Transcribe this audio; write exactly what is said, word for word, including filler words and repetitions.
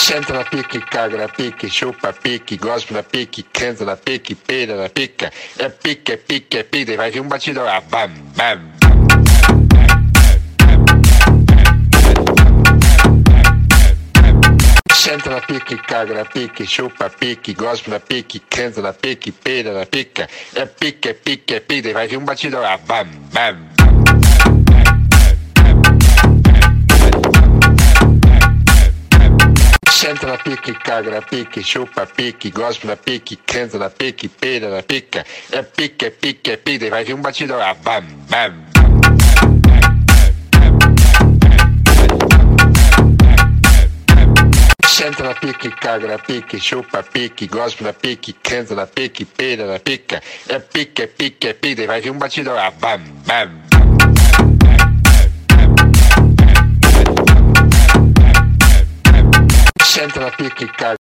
Senta na pique, caga na pique, chupa pique, gospe na pique, canta na pique, peida na pica. É pique, é pique, é pique, vai vir um batidão lá, bam, bam. Senta na pique, caga na pique, chupa pique, gospe na pique, canta na pique, peida na pica. É pique, é pique, é pique, vai vir um batidão lá, bam, bam. Senta na pique, caga na pique, chupa pique, gospe na pique, canta na pique, peida na pica. É pique, é pique, é pique, vai vir um batidão lá, bam, bam. Senta na pique, caga na pique, chupa pique, gospe na pique, canta na pique, peida na pica. É pique, é pique, é pique, vai vir um batidão lá, bam, bam. Senta na pique, caga.